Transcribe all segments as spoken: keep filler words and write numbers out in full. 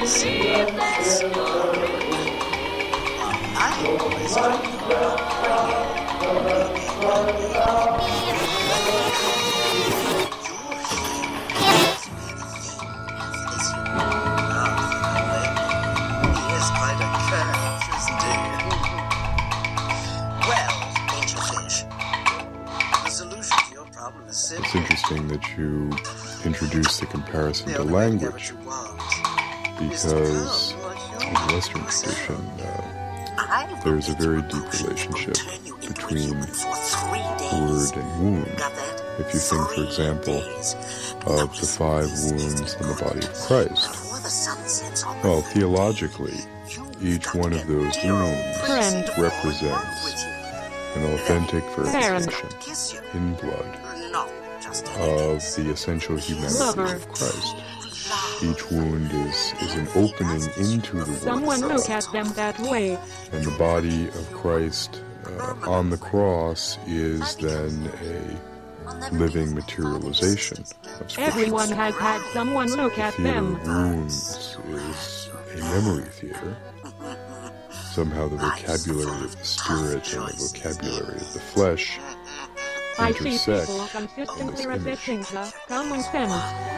It's interesting that you introduce the comparison to language, because in Western tradition, uh, there's a very deep relationship between word and wound. If you think, for example, of the five wounds on the body of Christ, well, theologically, each one of those wounds represents an authentic verification in blood of the essential humanity of Christ. Each wound is, is an opening into the word. Someone look at them that way. And the body of Christ uh, on the cross is then a living materialization of Scripture. Everyone has had someone look the at theater them. of wounds is a memory theater. Somehow the vocabulary of the spirit and the vocabulary of the flesh I see intersect people on consistently this resisting image. the common sense.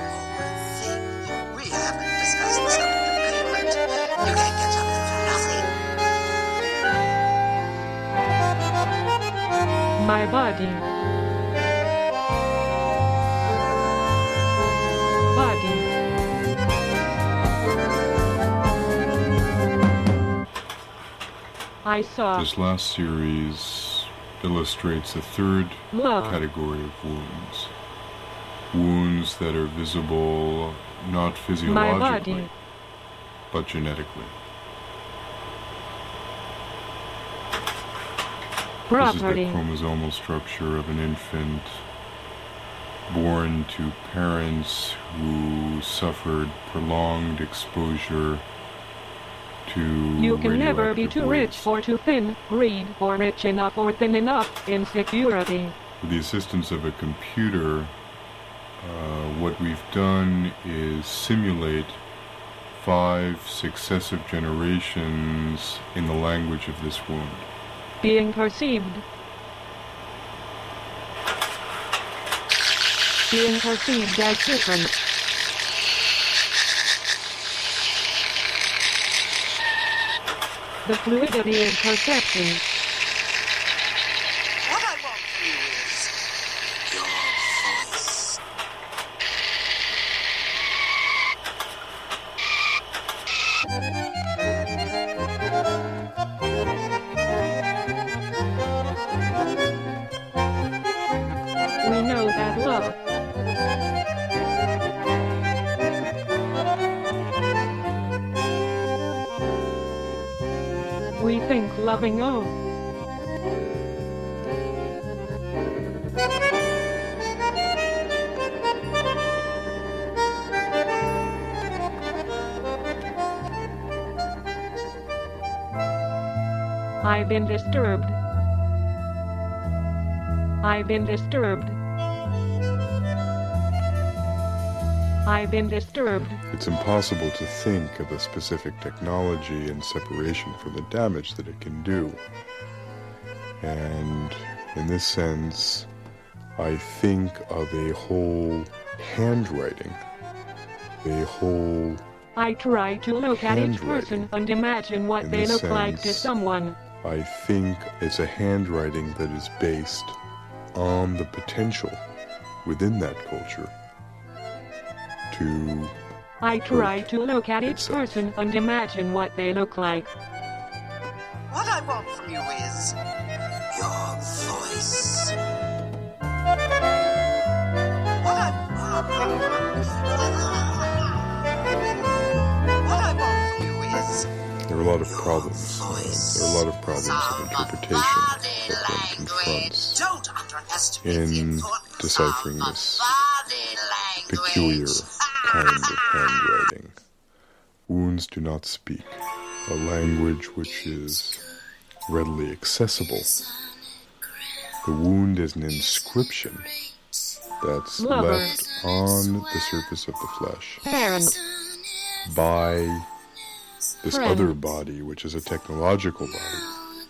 We haven't discussed the subject of payment. You can't get something for nothing. My body. Body. I saw This last series illustrates a third love. category of wounds. Wounds that are visible not My physiologically, body. but genetically. This is the Property. chromosomal structure of an infant born to parents who suffered prolonged exposure to You can never be radioactive too rich waste. or too thin, greed or rich enough or thin enough, insecurity. With the assistance of a computer, uh, what we've done is simulate five successive generations in the language of this wound. Being perceived. Being perceived as different. The fluidity of perception. What I want from you is your voice. We know that love. We think loving oh. I've been disturbed. I've been disturbed. I've been disturbed. It's impossible to think of a specific technology in separation from the damage that it can do. And in this sense, I think of a whole handwriting, a whole I try to look at each person handwriting. and imagine what In they this look like to sense, someone. I think it's a handwriting that is based on the potential within that culture to I try hurt to look at each itself. person and imagine what they look like. What I want from you is your voice. What I What I want from you is There are a lot of problems. Uh, there are a lot of problems of interpretation that one confronts don't underestimate the in importance deciphering of this body language. peculiar kind of handwriting. Wounds do not speak a language which is readily accessible. The wound is an inscription that's Lover. left on the surface of the flesh Parent. by this Friend. other body, which is a technological body.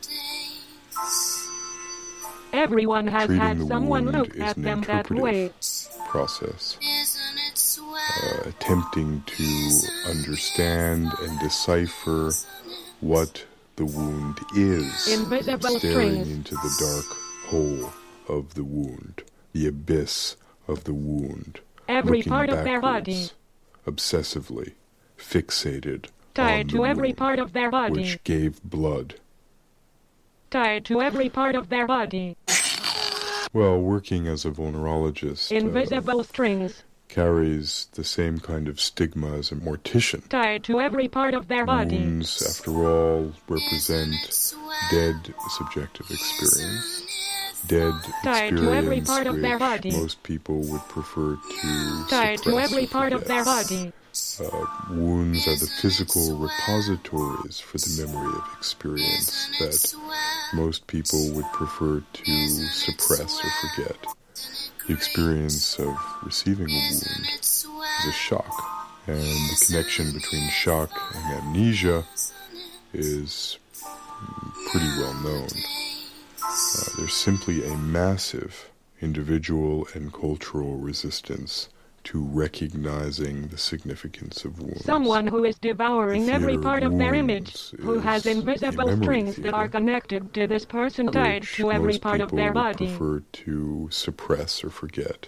Everyone has Treating had the someone wound look is at an them that way. interpretive process, uh, attempting to understand and decipher what the wound is, Invisible staring strings. into the dark hole of the wound, the abyss of the wound, Every looking part of their backwards, body. obsessively fixated Tied on to the every wound, part of their body. which gave blood. Tied to every part of their body. Well, working as a vulnerologist uh, Invisible strings. carries the same kind of stigma as a mortician. Tied to every part of their body. Wounds, after all, represent dead subjective experience. Dead Tied to every experience part of which their body. most people would prefer to Tied to suppress every or part of their forget. body. Uh, wounds are the physical repositories for the memory of experience that most people would prefer to suppress or forget. The experience of receiving a wound is a shock, and the connection between shock and amnesia is pretty well known. Uh, there's simply a massive individual and cultural resistance to recognizing the significance of wounds. Someone who is devouring The every theater part of of their image, wounds who has is a invisible memory strings that theater, are connected to this person tied which to every most part of people their would body. prefer to suppress or forget.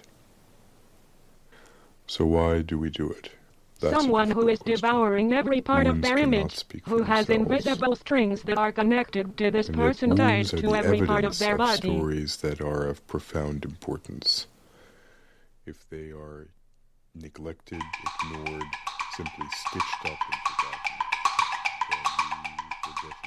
So why do we do it? That's a Someone who is difficult question. devouring every part of Wounds their cannot image, speak for who has themselves. invisible strings that are connected to this And yet person tied wounds are to the every part of evidence their body. stories that are of profound importance. If they are neglected, ignored, simply stitched up and forgotten, then we will get to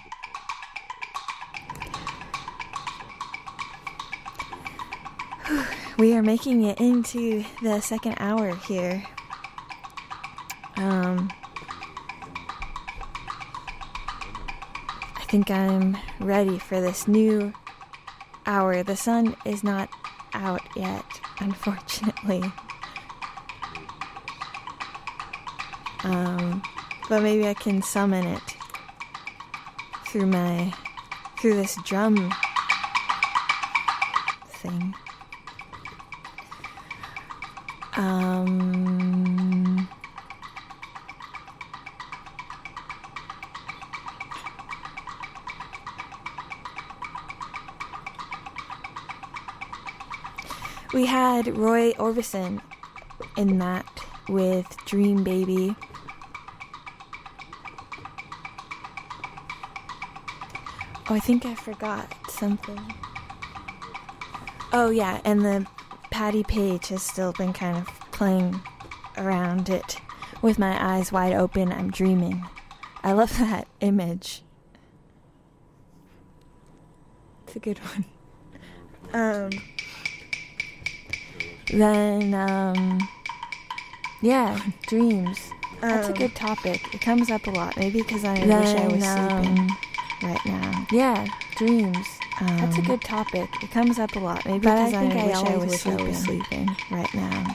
the point. We are making it into the second hour here. Um, I think I'm ready for this new hour. The sun is not out yet, unfortunately. Um, but maybe I can summon it through my, through this drum thing. Um, we had Roy Orbison in that with Dream Baby. Oh, I think I forgot something. Oh, yeah, and the Patty Page has still been kind of playing around it. With my eyes wide open, I'm dreaming. I love that image. It's a good one. Um, then, um, yeah, dreams. That's a good topic. It comes up a lot. Maybe because I Then, wish I was um, sleeping right now. Yeah, dreams. Um, That's a good topic. It comes up a lot. Maybe but because I I, think I wish I always was wish I sleeping, was sleeping. right now.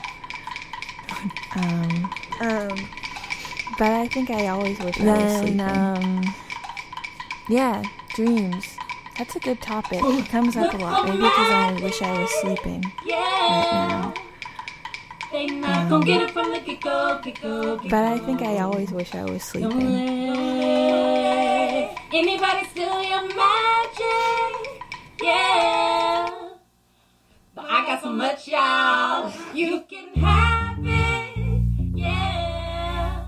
Um, um, But I think I always wish I was then, sleeping. um, yeah, dreams. That's a good topic. It comes up a lot. Maybe because I wish I was sleeping right now. They not gonna get it from the get-go, get-go, get-go. But I think I always wish I was Don't sleeping. let anybody steal your magic, yeah. But I got so much, y'all. You can have it, yeah.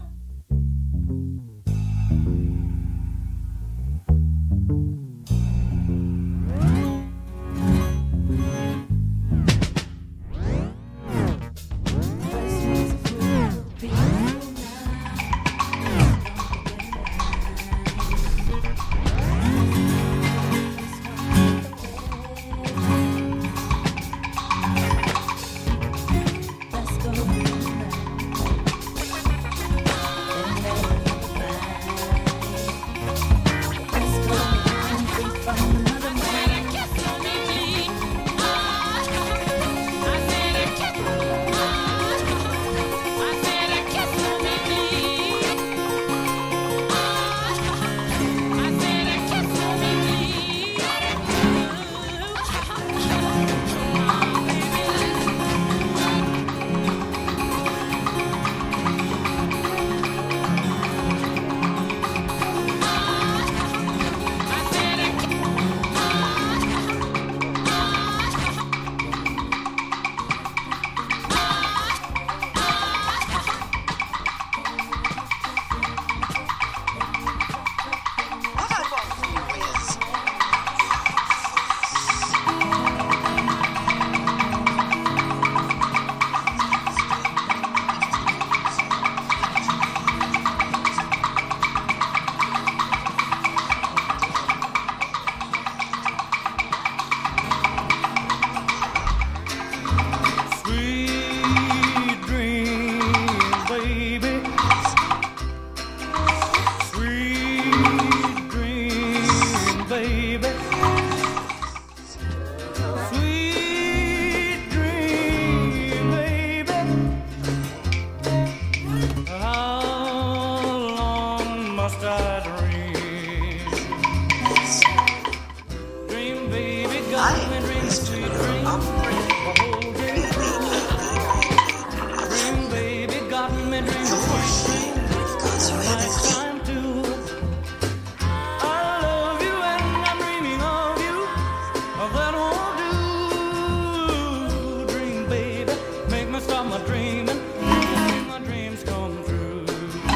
dreaming, my dreams come true.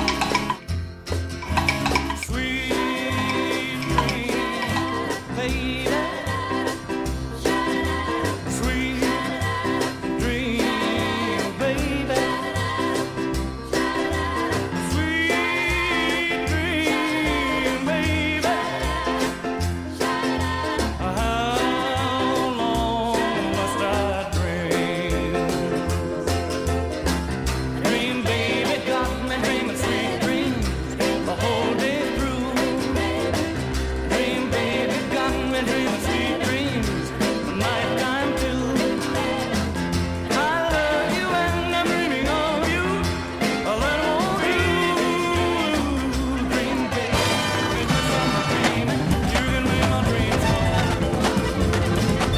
Sweet dream, baby. Sweet dream, baby. Sweet dream, baby. How long must I dream? Dream, baby, got me dreaming sweet dreams the whole day through. Dream, baby, got me dreaming sweet dreams the nighttime too. I love you and I'm dreaming of you. I let on you. Dream, baby, with my summer dreaming, you can make my dreams come.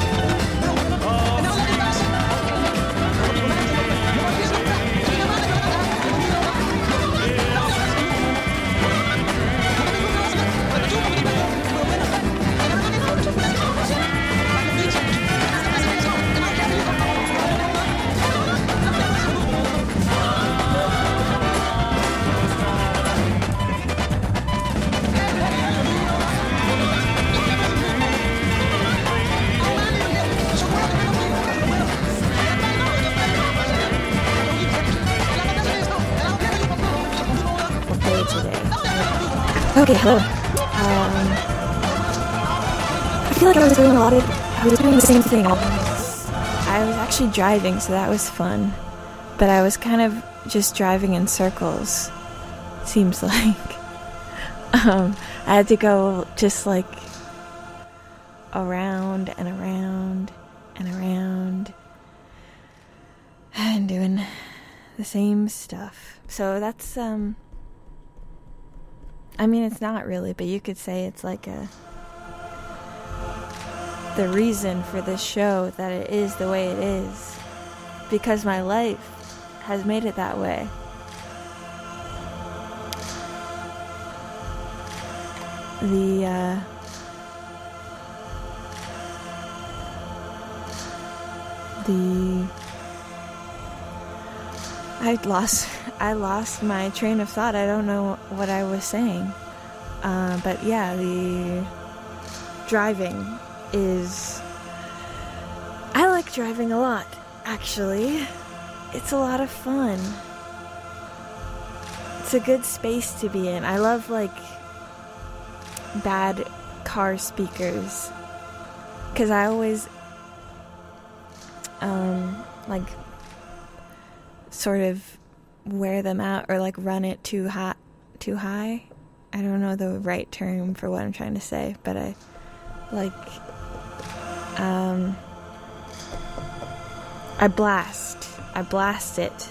Play today. Okay, hello. Um, I feel like I was doing a lot of. I was doing the same thing. I was, I was actually driving, so that was fun. But I was kind of just driving in circles. Seems like. Um, I had to go just like around and around and around and doing the same stuff. So that's um. I mean, it's not really, but you could say it's like a the reason for this show that it is the way it is, because my life has made it that way. The uh, the I lost I lost my train of thought. I don't know what I was saying. Uh, but yeah, the driving is... I like driving a lot, actually. It's a lot of fun. It's a good space to be in. I love, like, bad car speakers. Because I always, um, like... sort of wear them out or like run it too hot too high. I don't know the right term for what I'm trying to say, but I like um I blast I blast it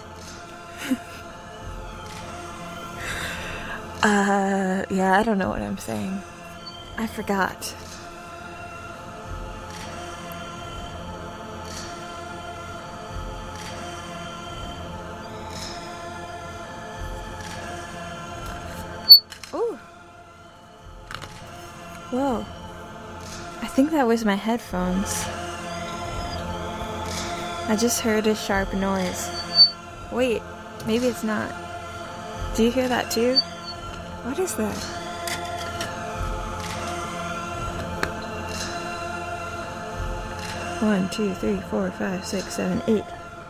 uh yeah I don't know what I'm saying. I forgot. Ooh. Whoa. I think that was my headphones. I just heard a sharp noise. Wait, maybe it's not. Do you hear that too? What is that? One, two, three, four, five, six, seven, eight.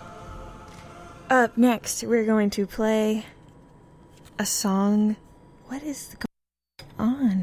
Up next, we're going to play a song. What is going on?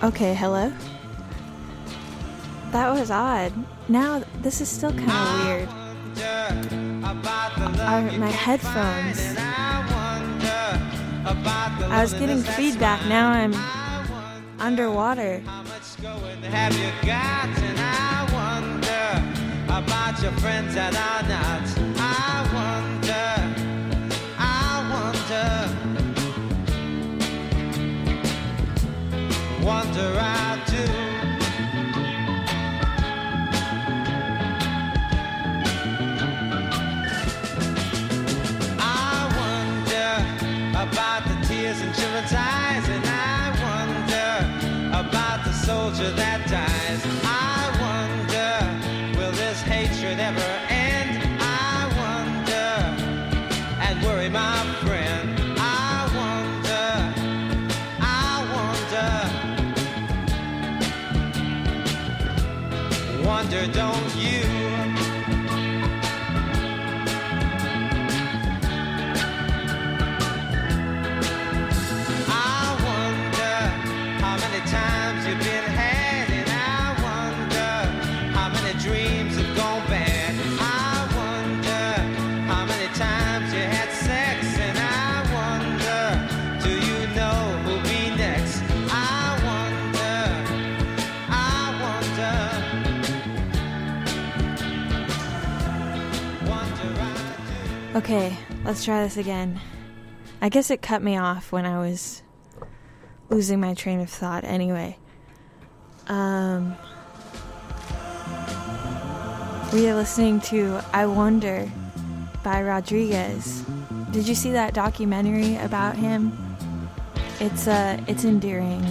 Okay, hello? That was odd. Now, this is still kind of weird. Are my headphones... I was getting feedback, now I'm underwater. Have you got? And I wonder about your friends that are not. I wonder, I wonder, wonder I do. I wonder about the tears in children's eyes, and I wonder about the soldier that dies. I wonder, will this hatred ever end? I wonder, and worry my friend. I wonder, I wonder, wonder don't you? Times you've been had, and I wonder how many dreams have gone bad. I wonder how many times you had sex, and I wonder, do you know who'll be next? I wonder, I wonder, wonder I do. Okay, let's try this again. I guess it cut me off when I was losing my train of thought anyway. Um, we are listening to I Wonder by Rodriguez. Did you see that documentary about him? It's uh, it's endearing.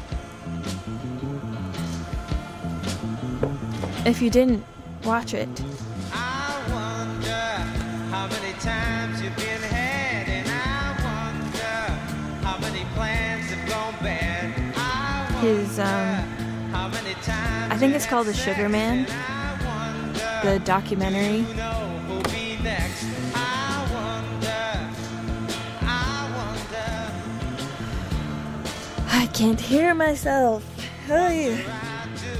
If you didn't, watch it. I wonder how many times you've been had, and I wonder how many plans have gone bad. I His um, how many times I think it's called The Sugar Man, the documentary. you know who'll be next. I wonder, I wonder, I can't hear myself. Hey. I do.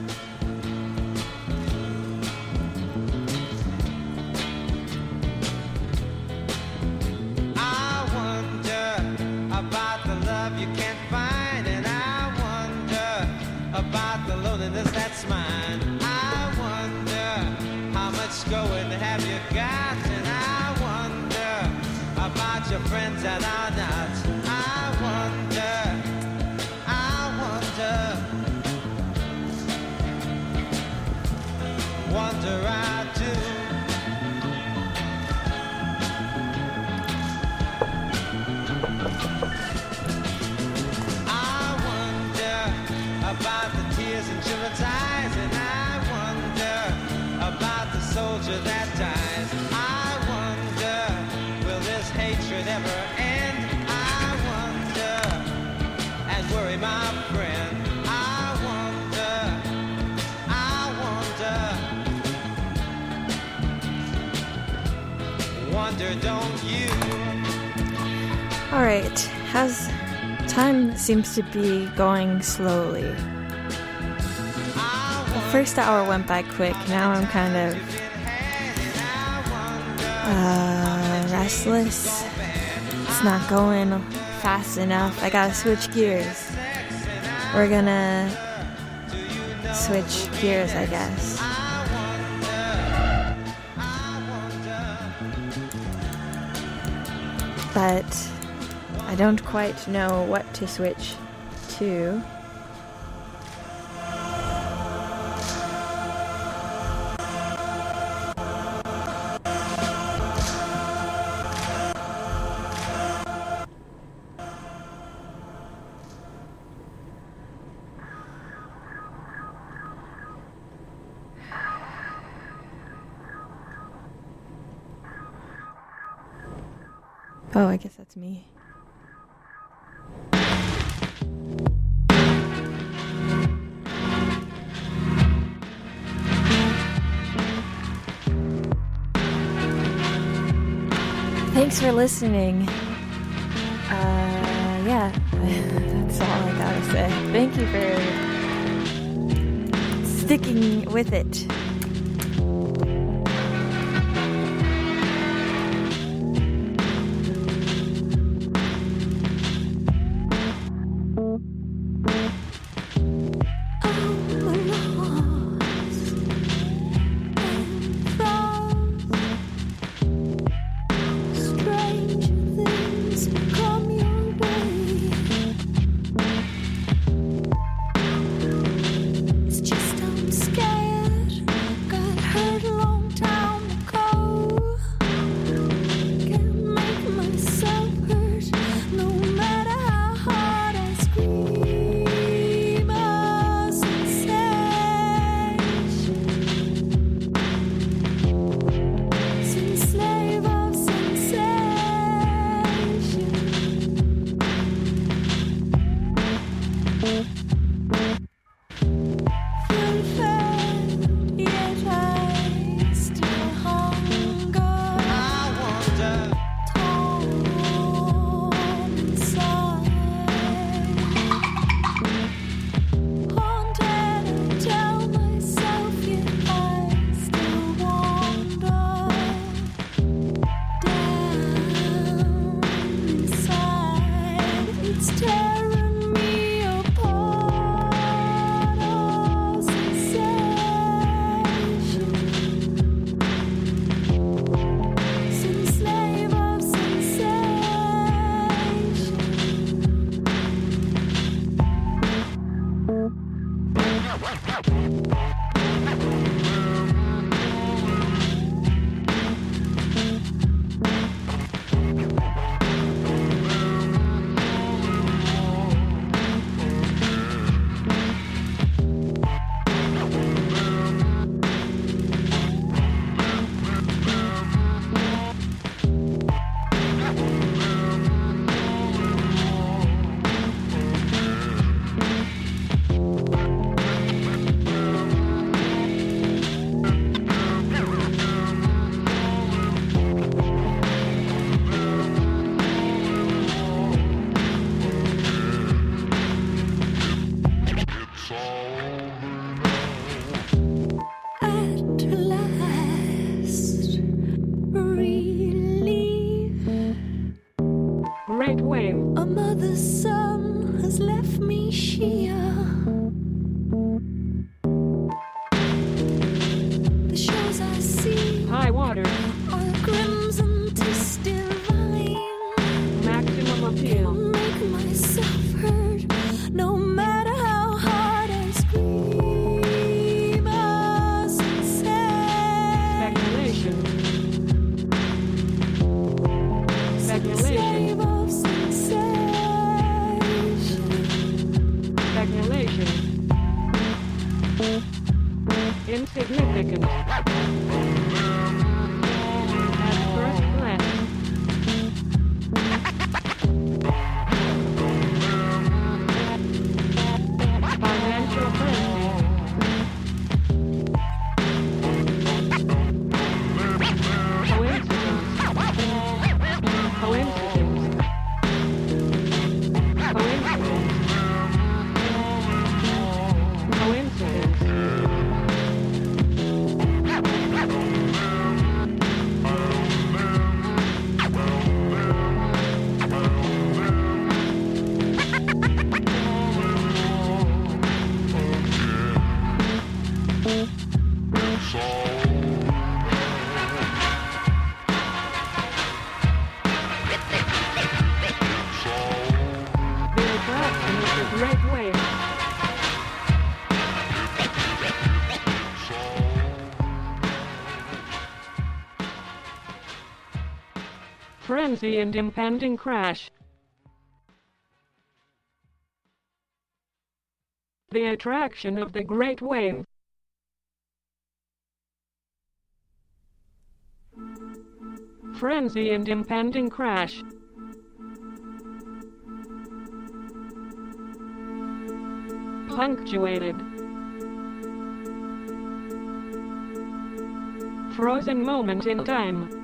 I wonder about the love you can't find, and I wonder about the loneliness that's mine. I wonder how much going have you got, and I wonder about your friends that are not. I wonder, I wonder, wonder I do. I wonder about the tears in children's eyes, and I wonder about the soldier that dies. I wonder, will this hatred ever end? I wonder, and worry my friend. I wonder, I wonder, wonder don't you? All right, how's time seems to be going slowly. The first hour went by quick. Now I'm kind of uh, restless. It's not going fast enough. I gotta switch gears. We're gonna switch gears, I guess. But I don't quite know what to switch to. Oh, I guess that's me. Thanks for listening. Uh, yeah, That's all I gotta say. Thank you for sticking with it. Insignificant. At first glance. Financial frenzy. Coincidence. Coincidence. Coincidence. Coincidence. Frenzy and impending crash. The attraction of the great wave. Frenzy and impending crash. Punctuated. Frozen moment in time.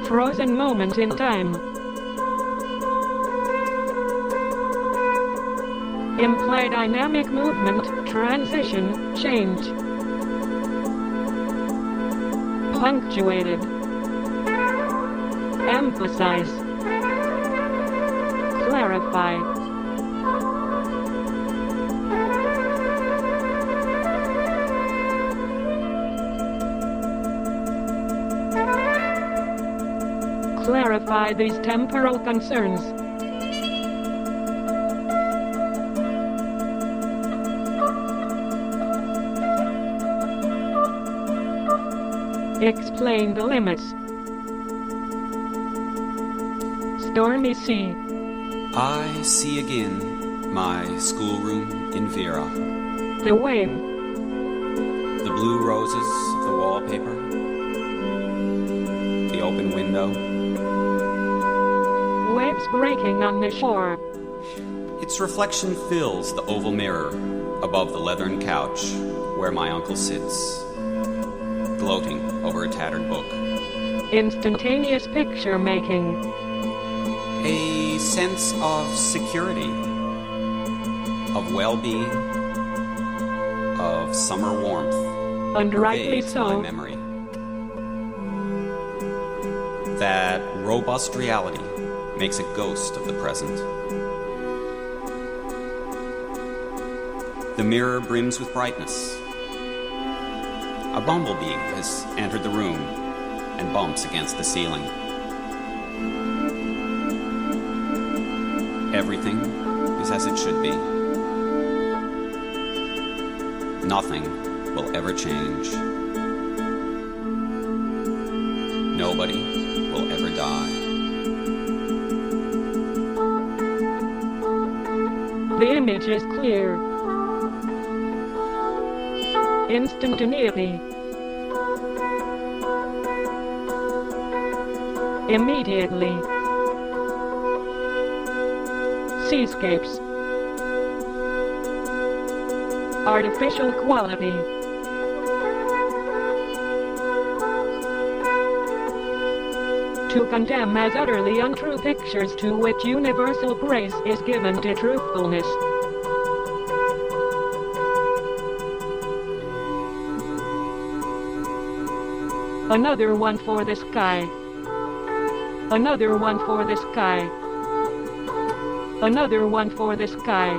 frozen moment in time. Imply dynamic movement, transition, change. Punctuated. Emphasize. Clarify. Clarify these temporal concerns. Explain the limits. Stormy sea. I see again my schoolroom in Vera. The wave. The blue roses of the wallpaper. The open window. Waves breaking on the shore. Its reflection fills the oval mirror above the leathern couch where my uncle sits, gloating over a tattered book. Instantaneous picture making. A sense of security, of well-being, of summer warmth, And rightly pervades so. my memory. That robust reality makes a ghost of the present. The mirror brims with brightness. A bumblebee has entered the room and bumps against the ceiling. Everything is as it should be. Nothing will ever change. Nobody will ever die. The image is clear. Instantaneity. Immediately. Seascapes. Artificial quality. To condemn as utterly untrue pictures to which universal praise is given to truthfulness. Another one for the sky. Another one for the sky. Another one for the sky.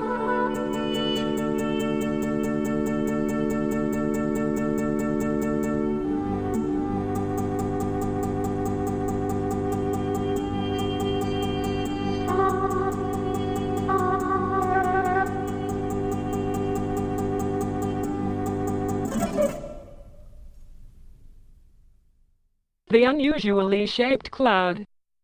The unusually shaped cloud.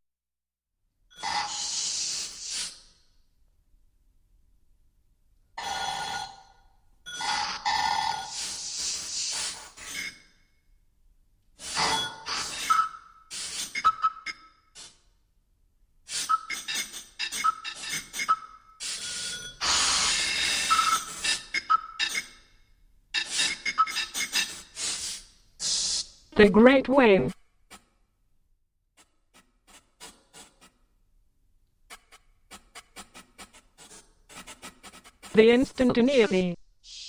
The great wave. The instantaneity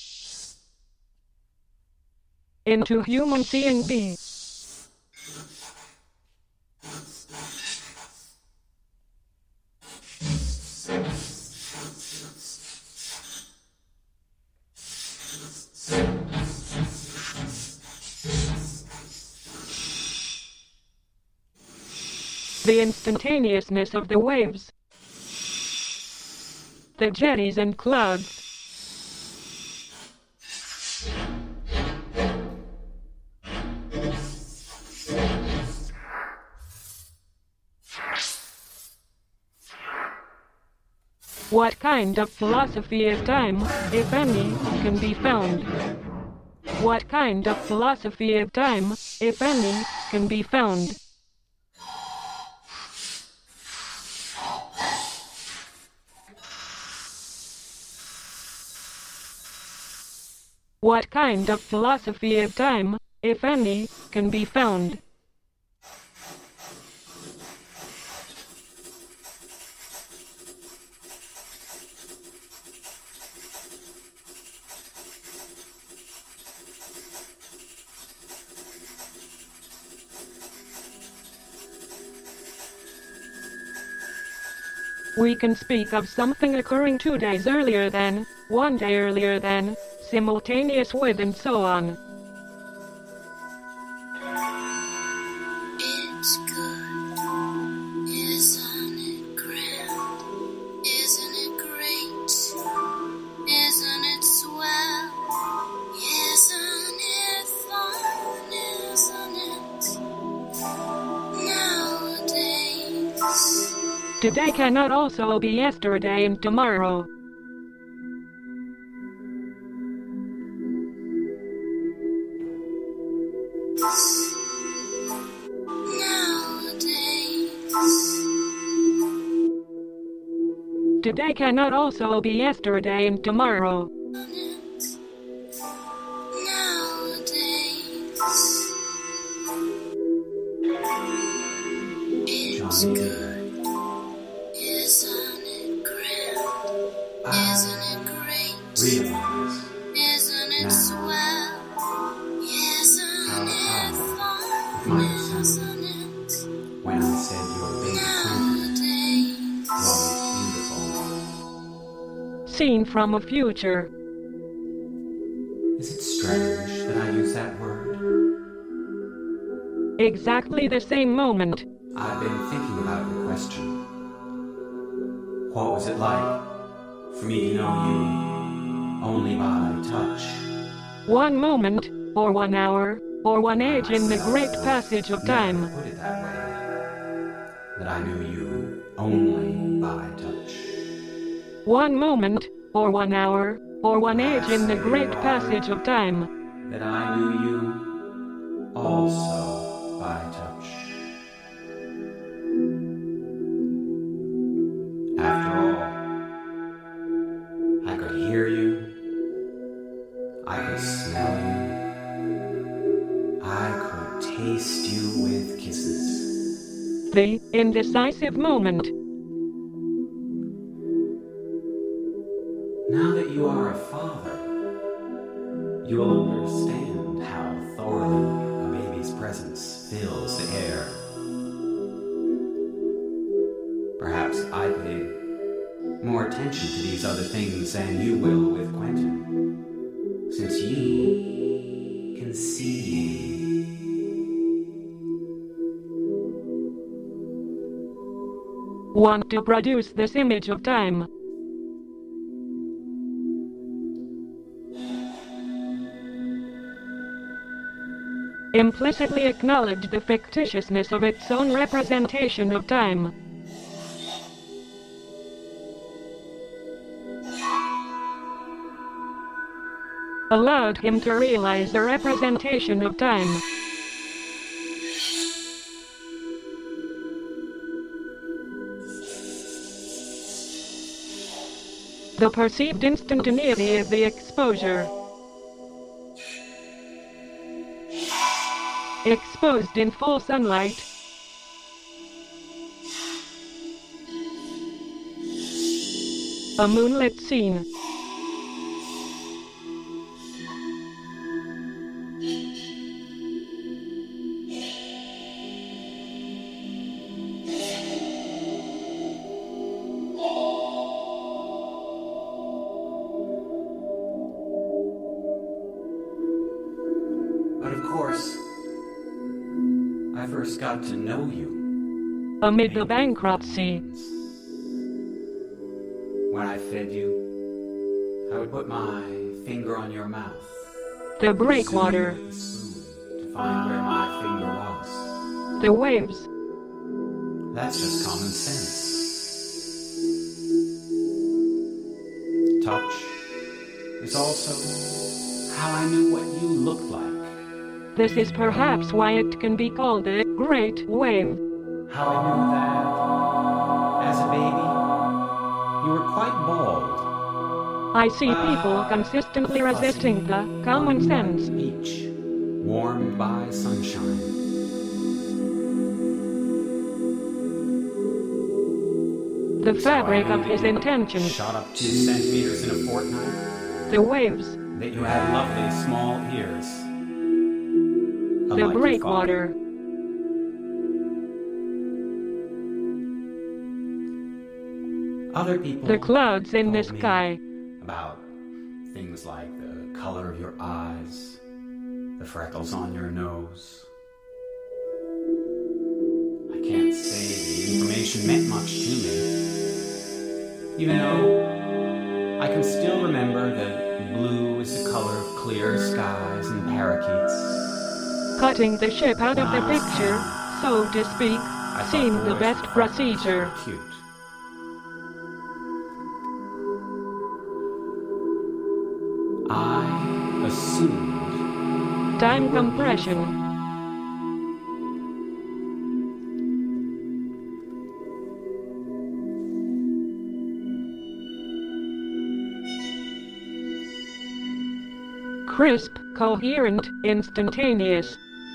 into human seeing be. The instantaneousness of the waves. The jetties and clouds. What kind of philosophy of time, if any, can be found? What kind of philosophy of time, if any, can be found? What kind of philosophy of time, if any, can be found? We can speak of something occurring two days earlier than, one day earlier than, simultaneous with, and so on. It's good, isn't it grand? Isn't it great? Isn't it swell? Isn't it fun? Isn't it? Nowadays. Today cannot also be yesterday and tomorrow. Today cannot also be yesterday and tomorrow. It's good, isn't it grand? Isn't it great? Realize Isn't it now swell? Isn't how it powerful it fun? might Isn't sound it? when I said your baby Quentin Nowadays. was beautiful. Seen from a future. Is it strange that I use that word? Exactly the same moment. I've been thinking about your question. What was it like for me to know you only by touch? One moment, or one hour, or one age in the great passage of time. Never put it that way. That I knew you only by touch. One moment, or one hour, or one age in the great passage of time. That I knew you also by touch. After all, I could hear you, I could smell you, I could taste you with kisses. The indecisive moment. Now that you are a father, you'll understand how thoroughly a baby's presence fills the air. Perhaps I paid more attention to these other things than you will with Quentin, since you can see me. Want to produce this image of time. Implicitly acknowledge the fictitiousness of its own representation of time. Allowed him to realize the representation of time. The perceived instantaneity of the exposure. Exposed in full sunlight. A moonlit scene. But of course, I first got to know you Amid the bankruptcy. when I fed you. I would put my finger on your mouth. The breakwater. Zoom with the spoon to find where my finger was. The waves. That's just common sense. Touch is also how I knew what you looked like. This is perhaps why it can be called a great wave. How I knew that, as a baby, you were quite bald. I see people consistently resisting the common sense. Beach, warmed by sunshine. The fabric of his intention. Shot up two centimeters in a fortnight. The waves. That you had lovely small ears. The Unlike your breakwater. Other people The clouds in the told me sky. about things like the color of your eyes, the freckles on your nose. I can't say the information meant much to me, even though I can still remember that blue is the color of clear skies and parakeets. Cutting the ship out of the picture, so to speak, seemed the best procedure. Cute. I assumed Time compression. Crisp, coherent, instantaneous.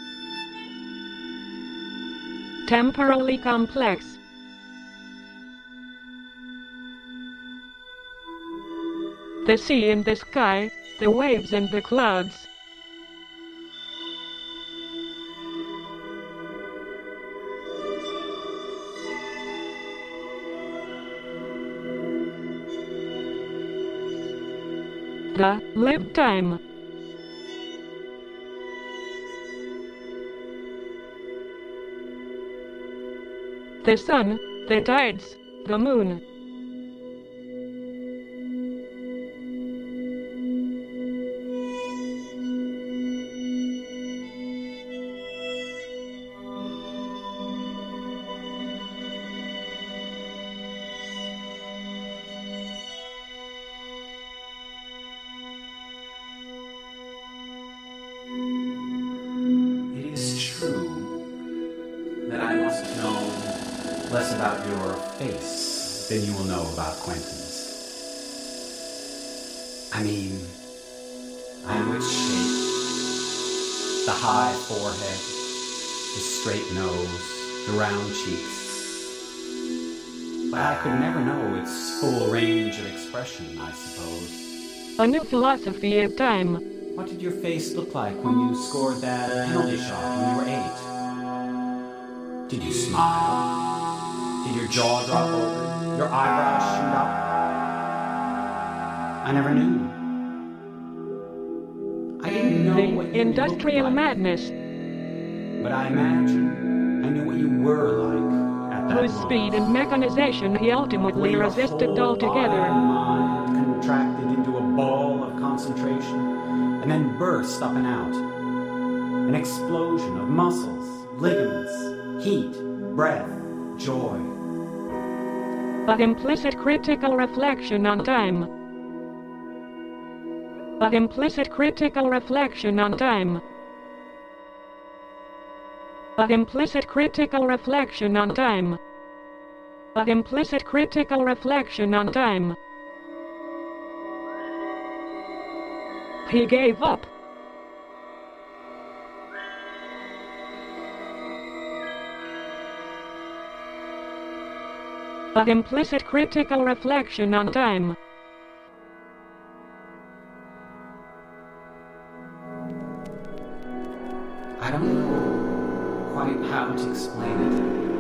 Temporally complex. The sea in the sky, the waves and the clouds. The live time. The sun, the tides, the moon. it is true that I must know less about your face than you will know about Quentin's. I mean, I know its shape, the high forehead, the straight nose, the round cheeks. But I could never know its full range of expression, I suppose. A new philosophy of time. What did your face look like when you scored that penalty shot when you were eight? Did you smile? Did your jaw drop over? Your eyebrows shoot up? I never knew. I didn't know The what you industrial looked like, madness, but I imagine I knew what you were like at that whose moment. speed and mechanization he ultimately When your resisted whole altogether. body and mind contracted into a ball of concentration and then burst up and out. An explosion of muscles, ligaments, heat, breath, joy. An implicit critical reflection on time. An implicit critical reflection on time. An implicit critical reflection on time. An implicit critical reflection on time. He gave up. An implicit critical reflection on time. I don't know quite how to explain it.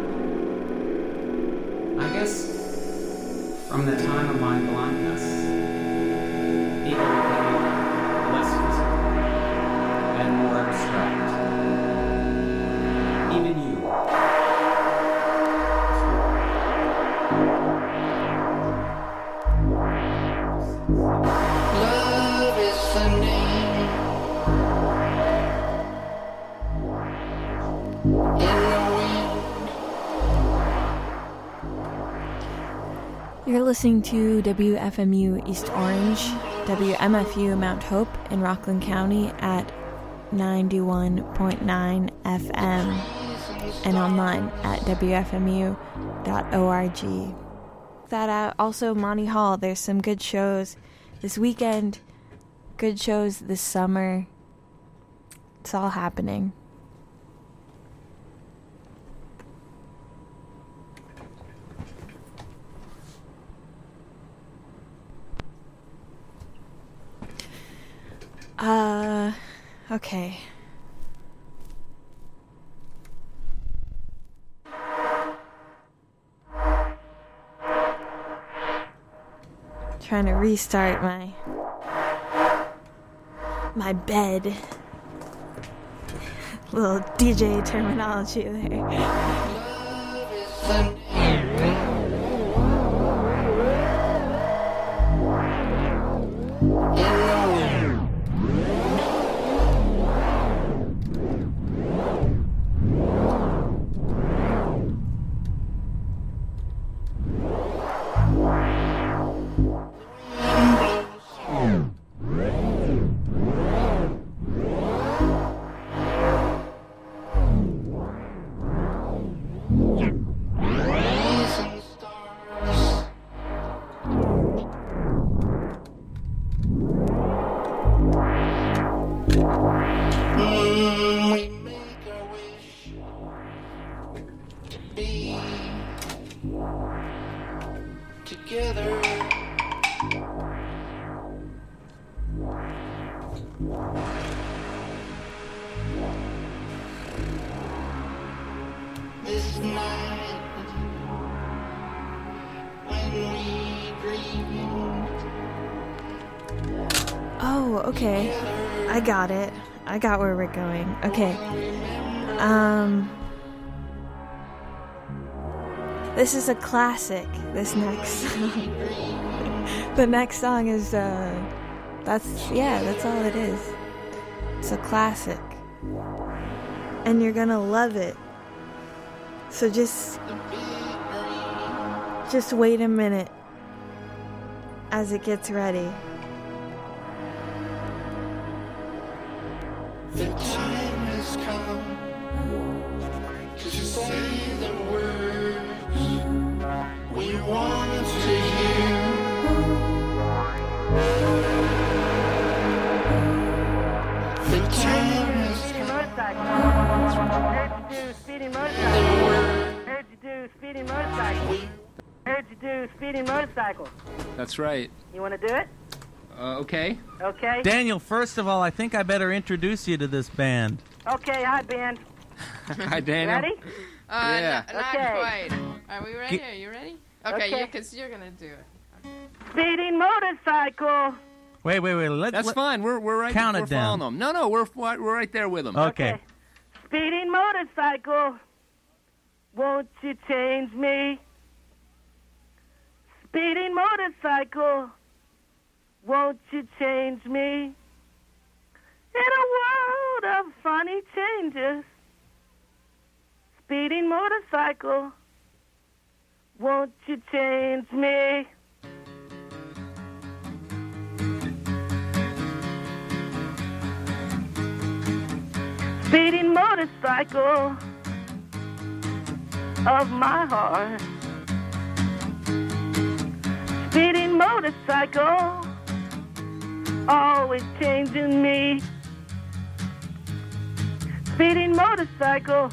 I guess from the time of my blindness, people became less physical and more abstract. Even you. Love is the name. In the wind. You're listening to W F M U East Orange, W M F U Mount Hope in Rockland County at ninety-one point nine F M and online at W F M U dot org. That out. Also, Monty Hall, there's some good shows this weekend, good shows this summer. It's all happening. Uh, okay. trying to restart my my bed. Little D J terminology there. Okay, I got it. I got where we're going. Okay. Um, this is a classic. This next song. The next song is, uh, that's, yeah, that's all it is. It's a classic. And you're gonna love it. So just, just wait a minute as it gets ready. The time has come to say the words we want to hear. The time has come. Heard you do speeding motorcycle. Heard you do speeding motorcycle. Heard you do speeding motorcycle. That's right. You want to do it? Uh, okay. Okay. Daniel, first of all, I think I better introduce you to this band. Okay, hi, band. Hi, Daniel. Ready? Uh, Yeah. n- not Okay. quite. Are we ready? Ge- Are you ready? Okay, Okay. yeah, because you're going to do it. Speeding motorcycle. Wait, wait, wait. Let's, That's let, fine. We're we're right. Count we're it down. following them. No, no, we're we're right there with them. Okay. Speeding motorcycle. Won't you change me? Speeding motorcycle. Won't you change me? In a world of funny changes. Speeding motorcycle. Won't you change me? Speeding motorcycle of my heart. Speeding motorcycle, always changing me. Speeding motorcycle,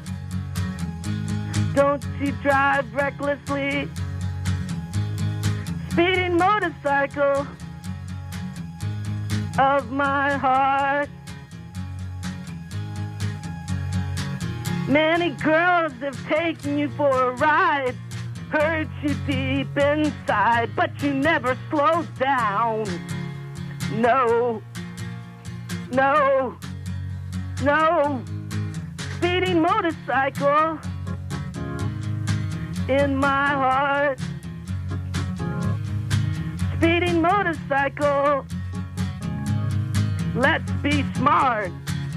don't you drive recklessly. Speeding motorcycle of my heart. Many girls have taken you for a ride, hurt you deep inside, but you never slowed down. No, no, no. Speeding motorcycle in my heart. Speeding motorcycle, let's be smart.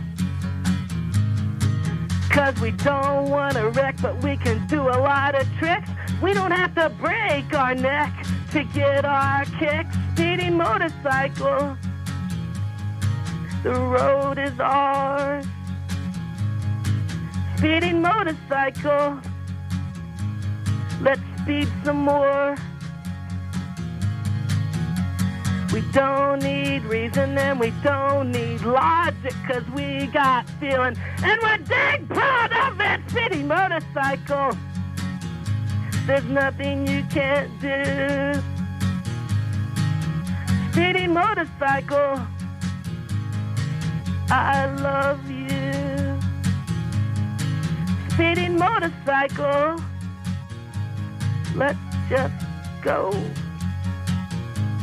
'Cause we don't want to wreck, but we can do a lot of tricks. We don't have to break our neck to get our kicks. Speeding motorcycle, the road is ours. Speeding motorcycle, let's speed some more. We don't need reason and we don't need logic, 'cause we got feeling and we're dang proud of it. Speeding motorcycle, there's nothing you can't do. Speeding motorcycle, I love you. Speeding motorcycle, let's just go.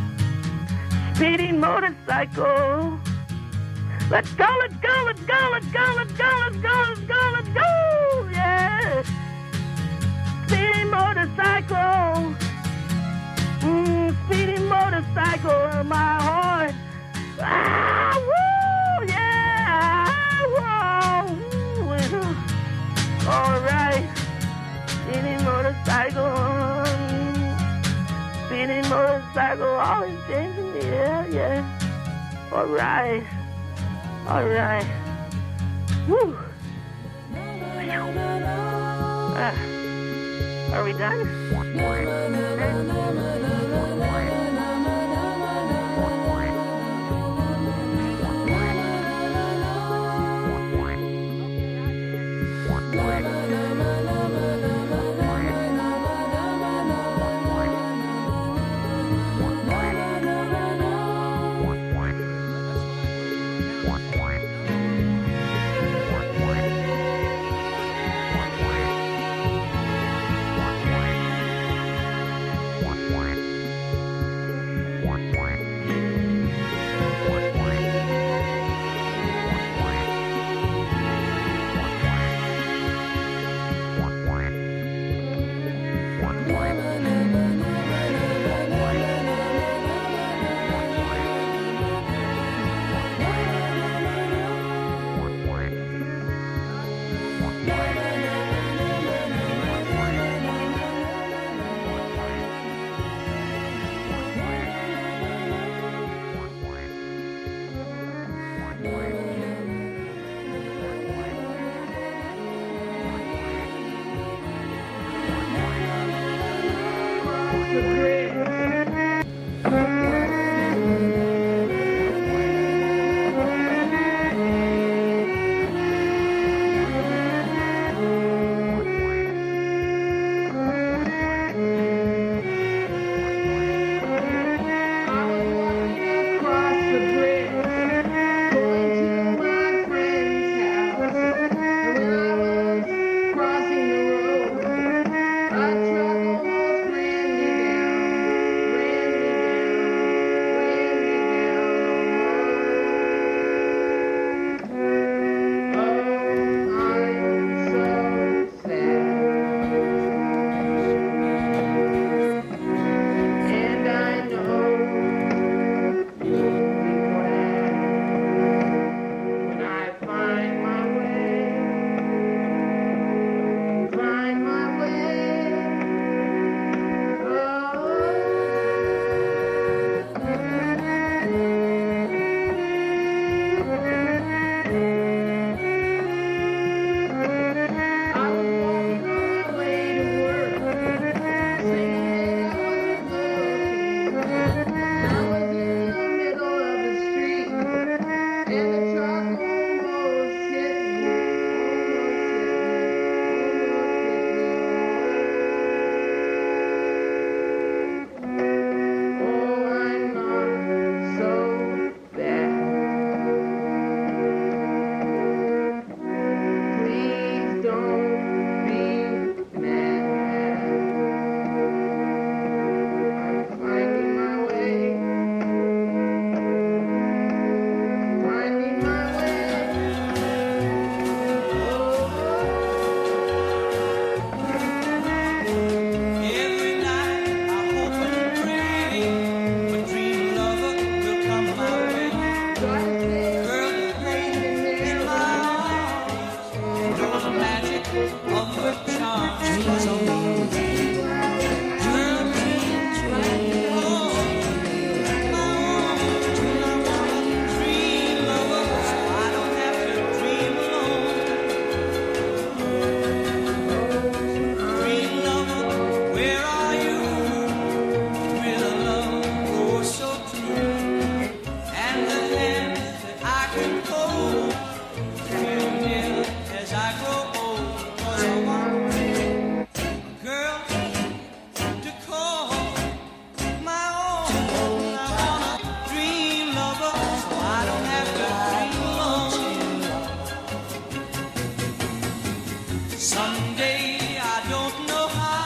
speeding motorcycle. Let's go, let's go, let's go, let's go, let's go, let's go, let's go, let's go, yeah. Speeding motorcycle, mm, speeding motorcycle, my heart. Ah, woo, yeah, whoa, woo. All right, speeding motorcycle, speeding motorcycle, always changing me, yeah, yeah. All right. All right. Woo. Ah. Are we done?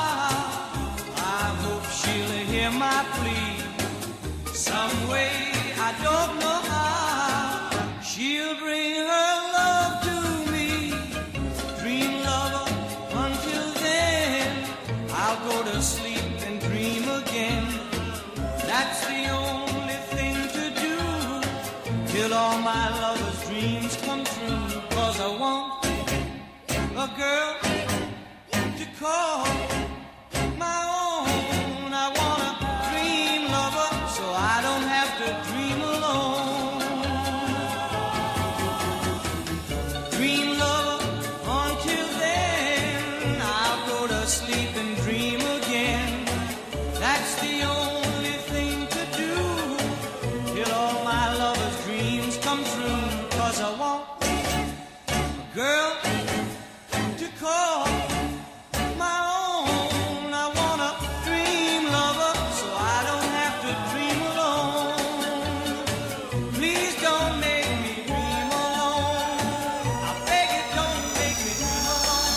my plea. Some way I don't know how she'll bring her love to me. Dream lover, until then I'll go to sleep and dream again. That's the only thing to do till all my lover's dreams come true. 'Cause I want a girl to call my own. I want a dream lover so I don't have to dream alone. Dream lover, until then I'll go to sleep and dream again. That's the only thing to do till all my lover's dreams come true. 'Cause I want a girl to call my own. I want a dream lover so I don't have to dream alone. Please don't make me dream alone. I beg you, don't make me dream alone.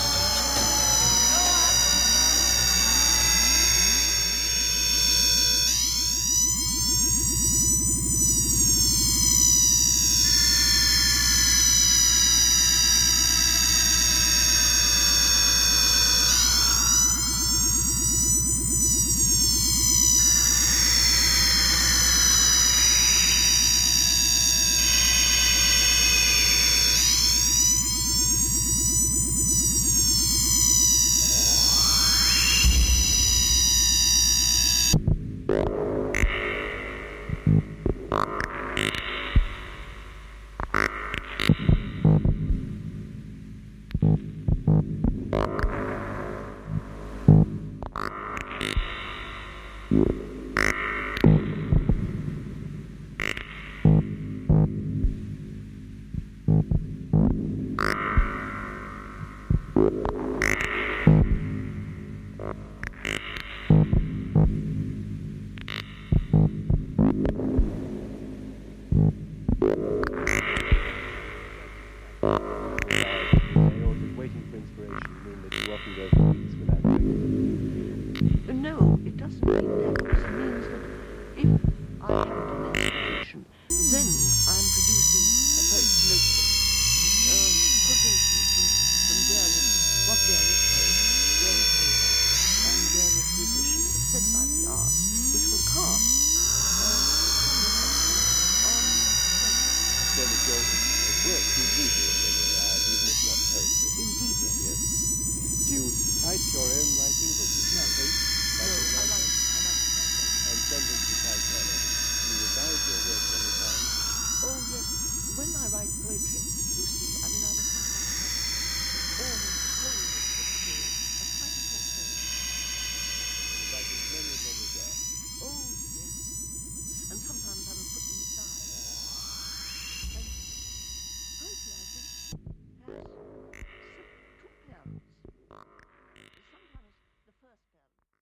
No, it doesn't mean that. It means that if I haven't an inspiration, then I'm producing a poet's notebook, um, quotations from, from various, what various poets, various painters, and various musicians have said about the arts, which will cast uh, on So that your work is visual, even if not poetry. Indeed, yes. Yes. Do you type your own